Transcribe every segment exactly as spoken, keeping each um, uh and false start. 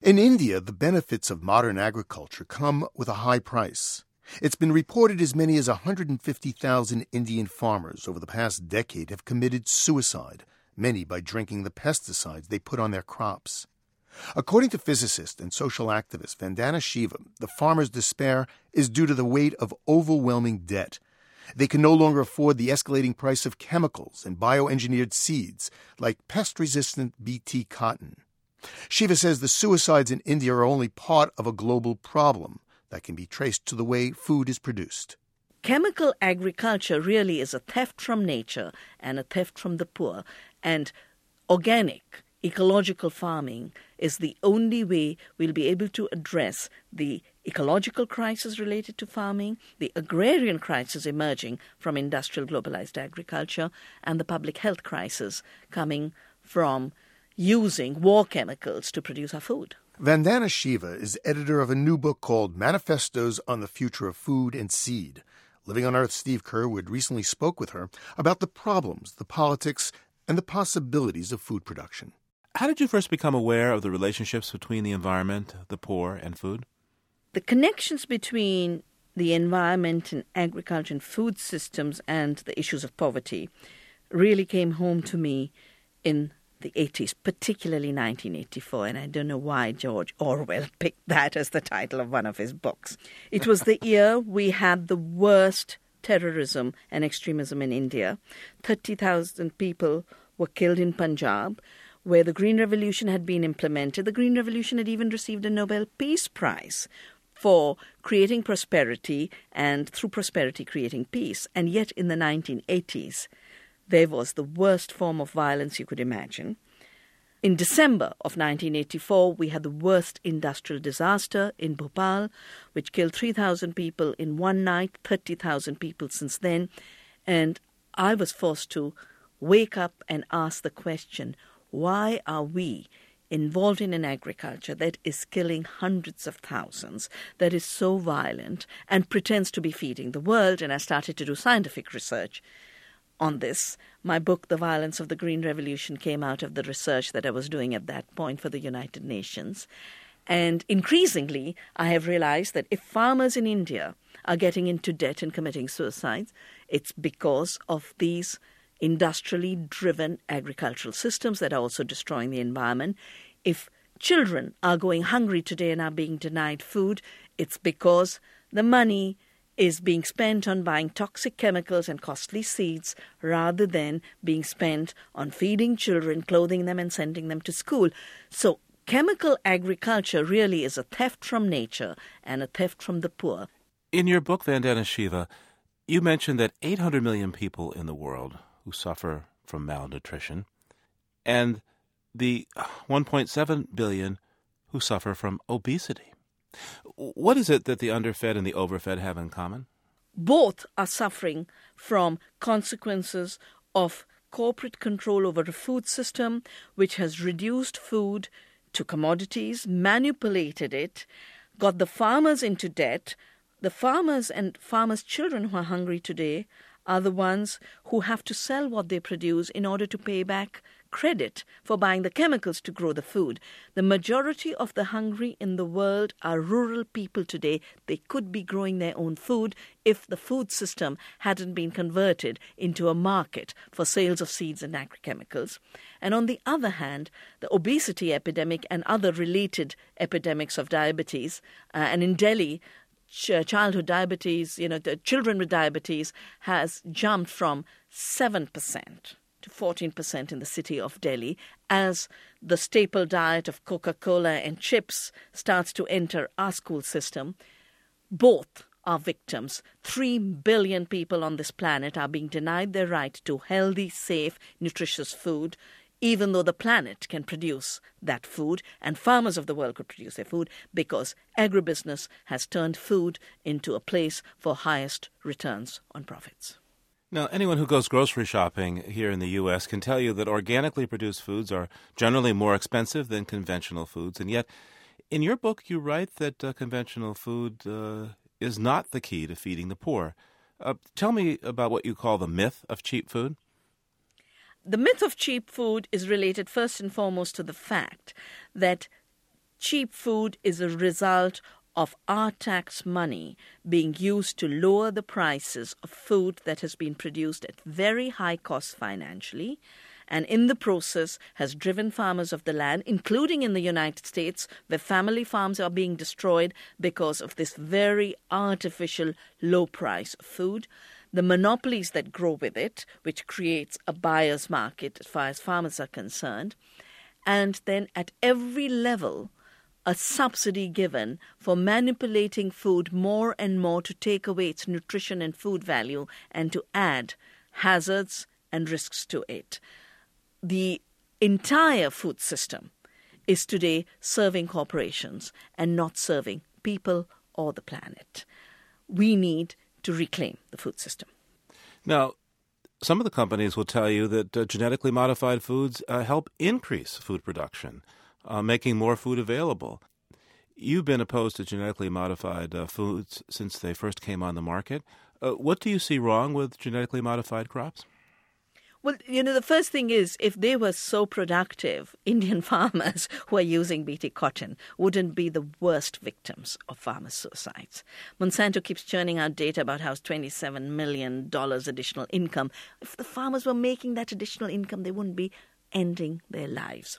In India, the benefits of modern agriculture come with a high price. It's been reported as many as one hundred fifty thousand Indian farmers over the past decade have committed suicide, many by drinking the pesticides they put on their crops. According to physicist and social activist Vandana Shiva, the farmers' despair is due to the weight of overwhelming debt. They can no longer afford the escalating price of chemicals and bioengineered seeds, like pest-resistant B T cotton. Shiva says the suicides in India are only part of a global problem that can be traced to the way food is produced. Chemical agriculture really is a theft from nature and a theft from the poor, and organic, ecological farming is the only way we'll be able to address the ecological crisis related to farming, the agrarian crisis emerging from industrial globalized agriculture, and the public health crisis coming from using war chemicals to produce our food. Vandana Shiva is editor of a new book called Manifestos on the Future of Food and Seed. Living on Earth Steve Curwood recently spoke with her about the problems, the politics, and the possibilities of food production. How did you first become aware of the relationships between the environment, the poor, and food? The connections between the environment and agriculture and food systems and the issues of poverty really came home to me in the eighties, particularly nineteen eighty-four, and I don't know why George Orwell picked that as the title of one of his books. It was the year we had the worst terrorism and extremism in India. thirty thousand people were killed in Punjab, where the Green Revolution had been implemented. The Green Revolution had even received a Nobel Peace Prize for creating prosperity and through prosperity creating peace. And yet in the nineteen eighties, there was the worst form of violence you could imagine. In December of nineteen eighty-four, we had the worst industrial disaster in Bhopal, which killed three thousand people in one night, thirty thousand people since then. And I was forced to wake up and ask the question, why are we involved in an agriculture that is killing hundreds of thousands, that is so violent and pretends to be feeding the world? And I started to do scientific research on this. My book, The Violence of the Green Revolution, came out of the research that I was doing at that point for the United Nations. And increasingly, I have realized that if farmers in India are getting into debt and committing suicides, it's because of these industrially driven agricultural systems that are also destroying the environment. If children are going hungry today and are being denied food, it's because the money is being spent on buying toxic chemicals and costly seeds rather than being spent on feeding children, clothing them and sending them to school. So chemical agriculture really is a theft from nature and a theft from the poor. In your book, Vandana Shiva, you mentioned that eight hundred million people in the world who suffer from malnutrition and the one point seven billion who suffer from obesity. What is it that the underfed and the overfed have in common? Both are suffering from consequences of corporate control over a food system which has reduced food to commodities, manipulated it, got the farmers into debt. The farmers and farmers' children who are hungry today are the ones who have to sell what they produce in order to pay back credit for buying the chemicals to grow the food. The majority of the hungry in the world are rural people today. They could be growing their own food if the food system hadn't been converted into a market for sales of seeds and agrochemicals. And on the other hand, the obesity epidemic and other related epidemics of diabetes, uh, and in Delhi, ch- childhood diabetes, you know, the children with diabetes has jumped from seven percent to fourteen percent in the city of Delhi as the staple diet of Coca-Cola and chips starts to enter our school system. Both are victims. Three billion people on this planet are being denied their right to healthy, safe, nutritious food, even though the planet can produce that food and farmers of the world could produce their food, because agribusiness has turned food into a place for highest returns on profits. Now, anyone who goes grocery shopping here in the U S can tell you that organically produced foods are generally more expensive than conventional foods. And yet, in your book, you write that uh, conventional food uh, is not the key to feeding the poor. Uh, tell me about what you call the myth of cheap food. The myth of cheap food is related first and foremost to the fact that cheap food is a result of our tax money being used to lower the prices of food that has been produced at very high cost financially, and in the process has driven farmers of the land, including in the United States, where family farms are being destroyed because of this very artificial low price of food. The monopolies that grow with it, which creates a buyer's market as far as farmers are concerned, and then at every level, a subsidy given for manipulating food more and more to take away its nutrition and food value and to add hazards and risks to it. The entire food system is today serving corporations and not serving people or the planet. We need to reclaim the food system. Now, some of the companies will tell you that uh, genetically modified foods uh, help increase food production, uh, making more food available. You've been opposed to genetically modified uh, foods since they first came on the market. Uh, what do you see wrong with genetically modified crops? Well, you know, the first thing is, if they were so productive, Indian farmers who are using B T cotton wouldn't be the worst victims of farmer suicides. Monsanto keeps churning out data about how it's twenty-seven million dollars additional income. If the farmers were making that additional income, they wouldn't be ending their lives.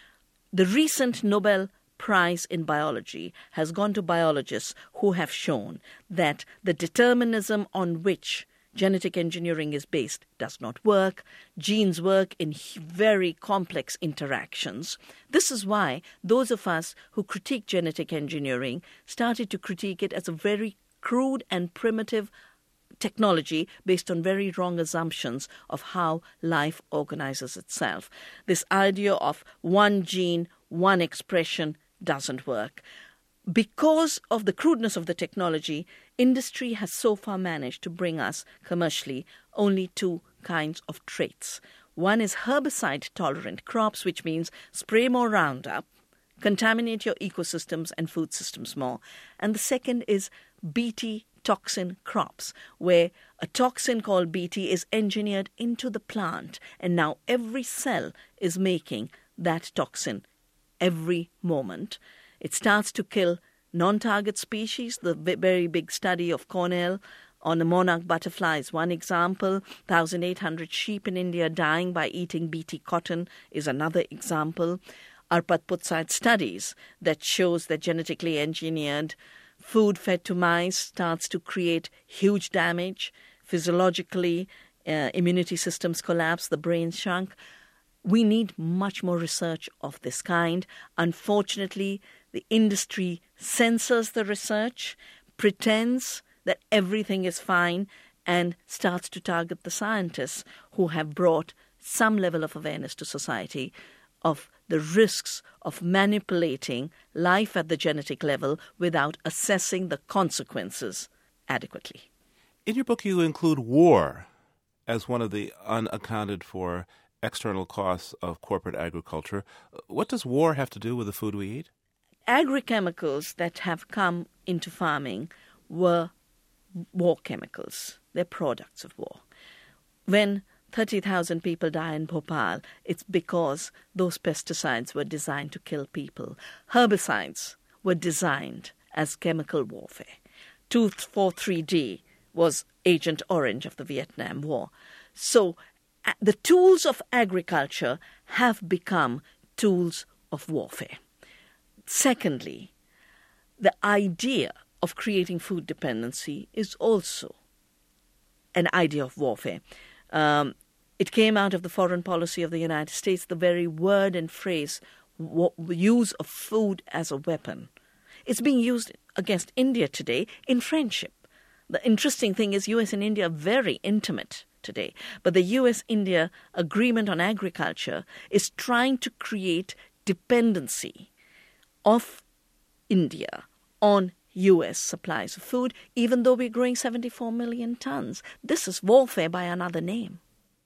The recent Nobel Prize in Biology has gone to biologists who have shown that the determinism on which genetic engineering is based does not work. Genes work in very complex interactions. This is why those of us who critique genetic engineering started to critique it as a very crude and primitive technology based on very wrong assumptions of how life organizes itself. This idea of one gene, one expression doesn't work. Because of the crudeness of the technology, industry has so far managed to bring us commercially only two kinds of traits. One is herbicide-tolerant crops, which means spray more Roundup, contaminate your ecosystems and food systems more. And the second is B T toxin crops, where a toxin called B T is engineered into the plant, and now every cell is making that toxin every moment. It starts to kill non-target species. The very big study of Cornell on the monarch butterfly is one example. one thousand eight hundred sheep in India dying by eating B T cotton is another example. Arpad Putside studies that shows that genetically engineered food fed to mice starts to create huge damage. Physiologically, uh, immunity systems collapse, the brain shrunk. We need much more research of this kind. Unfortunately, the industry censors the research, pretends that everything is fine, and starts to target the scientists who have brought some level of awareness to society of the risks of manipulating life at the genetic level without assessing the consequences adequately. In your book, you include war as one of the unaccounted for external costs of corporate agriculture. What does war have to do with the food we eat? Agrochemicals that have come into farming were war chemicals. They're products of war. When thirty thousand people die in Bhopal, it's because those pesticides were designed to kill people. Herbicides were designed as chemical warfare. two forty-three D was Agent Orange of the Vietnam War. So the tools of agriculture have become tools of warfare. Secondly, the idea of creating food dependency is also an idea of warfare. Um, it came out of the foreign policy of the United States, the very word and phrase, use of food as a weapon. It's being used against India today in friendship. The interesting thing is U S and India are very intimate today. But the U S India agreement on agriculture is trying to create dependency of India on U S supplies of food, even though we're growing seventy-four million tons. This is warfare by another name.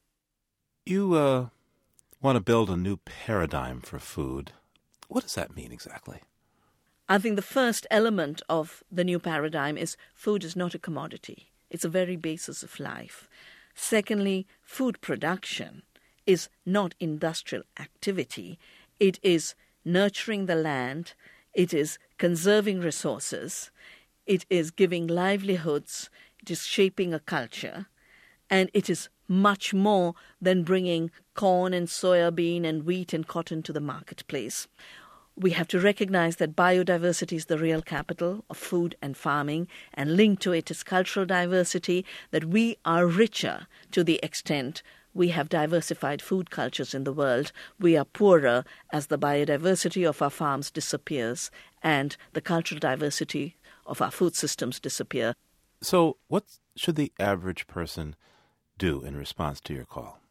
You uh, want to build a new paradigm for food. What does that mean exactly? I think the first element of the new paradigm is food is not a commodity. It's a very basis of life. Secondly, food production is not industrial activity. It is nurturing the land. It is conserving resources. It is giving livelihoods. It is shaping a culture. And it is much more than bringing corn and soybean and wheat and cotton to the marketplace. We have to recognize that biodiversity is the real capital of food and farming, and linked to it is cultural diversity, that we are richer to the extent we have diversified food cultures in the world. We are poorer as the biodiversity of our farms disappears and the cultural diversity of our food systems disappear. So what should the average person do in response to your call?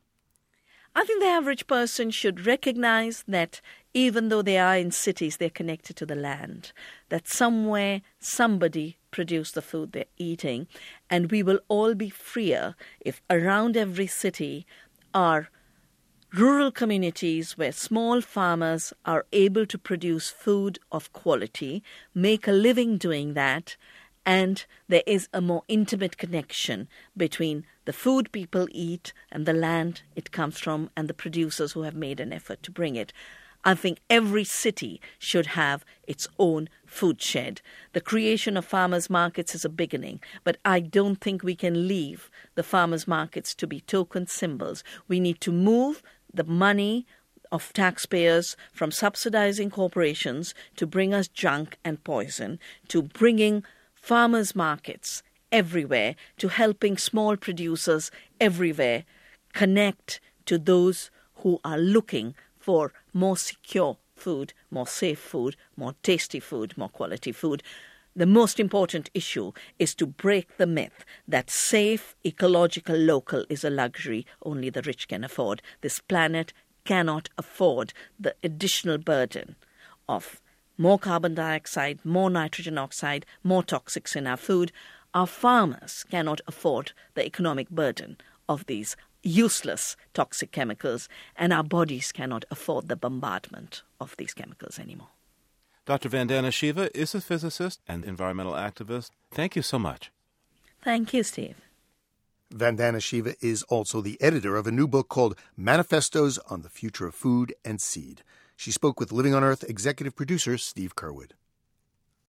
I think the average person should recognize that even though they are in cities, they're connected to the land, that somewhere somebody produced the food they're eating, and we will all be freer if around every city are rural communities where small farmers are able to produce food of quality, make a living doing that, and there is a more intimate connection between the food people eat and the land it comes from and the producers who have made an effort to bring it. I think every city should have its own food shed. The creation of farmers' markets is a beginning, but I don't think we can leave the farmers' markets to be token symbols. We need to move the money of taxpayers from subsidizing corporations to bring us junk and poison, to bringing farmers' markets everywhere, to helping small producers everywhere connect to those who are looking for more secure food, more safe food, more tasty food, more quality food. The most important issue is to break the myth that safe, ecological, local is a luxury only the rich can afford. This planet cannot afford the additional burden of more carbon dioxide, more nitrogen oxide, more toxics in our food. Our farmers cannot afford the economic burden of these useless toxic chemicals, and our bodies cannot afford the bombardment of these chemicals anymore. Doctor Vandana Shiva is a physicist and environmental activist. Thank you so much. Thank you, Steve. Vandana Shiva is also the editor of a new book called Manifestos on the Future of Food and Seed. She spoke with Living on Earth executive producer Steve Curwood.